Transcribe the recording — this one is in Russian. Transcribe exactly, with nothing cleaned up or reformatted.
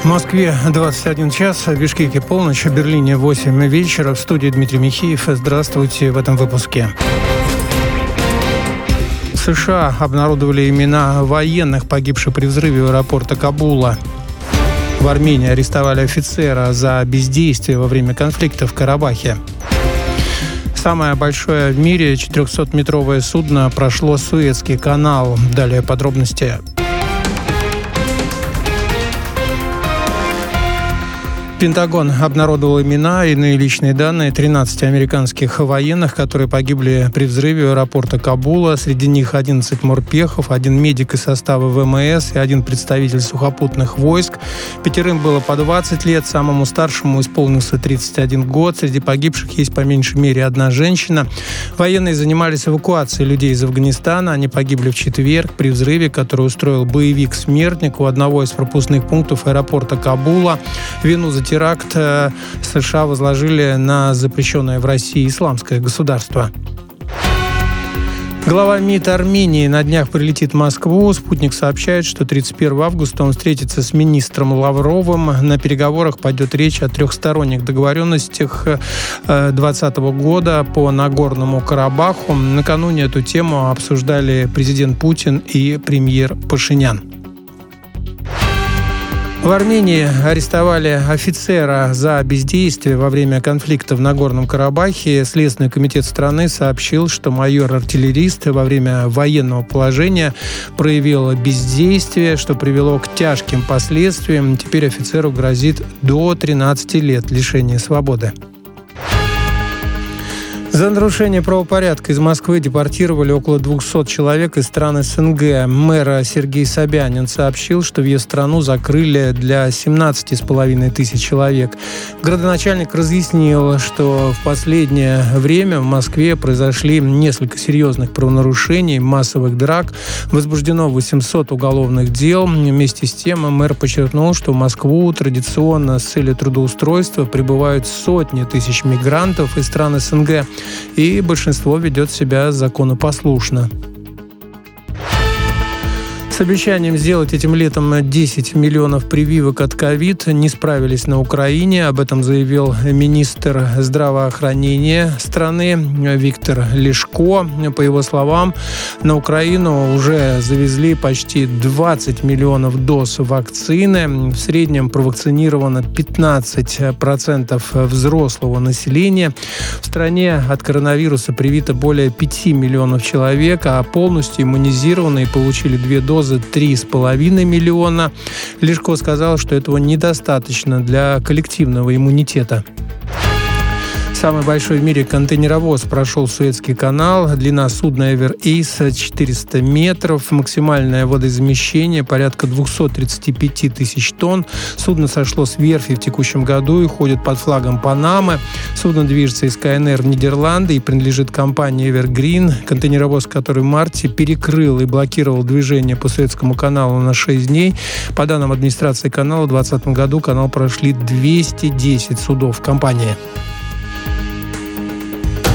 В Москве двадцать один час, в Бишкеке полночь, в Берлине восемь вечера. В студии Дмитрий Михеев. Здравствуйте в этом выпуске. США обнародовали имена военных, погибших при взрыве аэропорта Кабула. В Армении арестовали офицера за бездействие во время конфликта в Карабахе. Самое большое в мире четырехсотметровое судно прошло Суэцкий канал. Далее подробности. Пентагон обнародовал имена и иные личные данные тринадцати американских военных, которые погибли при взрыве аэропорта Кабула. Среди них одиннадцать морпехов, один медик из состава ВМС и один представитель сухопутных войск. Пятерым было по двадцать лет, самому старшему исполнился тридцать один год. Среди погибших есть по меньшей мере одна женщина. Военные занимались эвакуацией людей из Афганистана. Они погибли в четверг при взрыве, который устроил боевик-смертник у одного из пропускных пунктов аэропорта Кабула. Вину за теракт США возложили на запрещенное в России исламское государство. Глава МИД Армении на днях прилетит в Москву. «Спутник» сообщает, что тридцать первого августа он встретится с министром Лавровым. На переговорах пойдет речь о трехсторонних договоренностях две тысячи двадцатого года по Нагорному Карабаху. Накануне эту тему обсуждали президент Путин и премьер Пашинян. В Армении арестовали офицера за бездействие во время конфликта в Нагорном Карабахе. Следственный комитет страны сообщил, что майор-артиллерист во время военного положения проявил бездействие, что привело к тяжким последствиям. Теперь офицеру грозит до тринадцати лет лишения свободы. За нарушение правопорядка из Москвы депортировали около двухсот человек из стран СНГ. Мэр Сергей Собянин сообщил, что в ее страну закрыли для семнадцати с половиной тысяч человек. Градоначальник разъяснил, что в последнее время в Москве произошли несколько серьезных правонарушений, массовых драк, возбуждено восемьсот уголовных дел. Вместе с тем мэр подчеркнул, что в Москву традиционно с целью трудоустройства прибывают сотни тысяч мигрантов из стран СНГ, и большинство ведет себя законопослушно. С обещанием сделать этим летом десять миллионов прививок от ковид не справились на Украине. Об этом заявил министр здравоохранения страны Виктор Лешко. По его словам, на Украину уже завезли почти двадцать миллионов доз вакцины. В среднем провакцинировано пятнадцать процентов взрослого населения. В стране от коронавируса привито более пяти миллионов человек, а полностью иммунизированные получили две дозы три с половиной миллиона. Лешко сказал, что этого недостаточно для коллективного иммунитета. Самый большой в мире контейнеровоз прошел Суэцкий канал. Длина судна Ever Ace четыреста метров. Максимальное водозамещение порядка двести тридцать пять тысяч тонн. Судно сошло с верфи в текущем году и ходит под флагом Панамы. Судно движется из ка эн эр в Нидерланды и принадлежит компании Evergreen. Контейнеровоз, который в марте перекрыл и блокировал движение по Суэцкому каналу на шесть дней. По данным администрации канала, в двадцатом году канал прошли двести десять судов компании.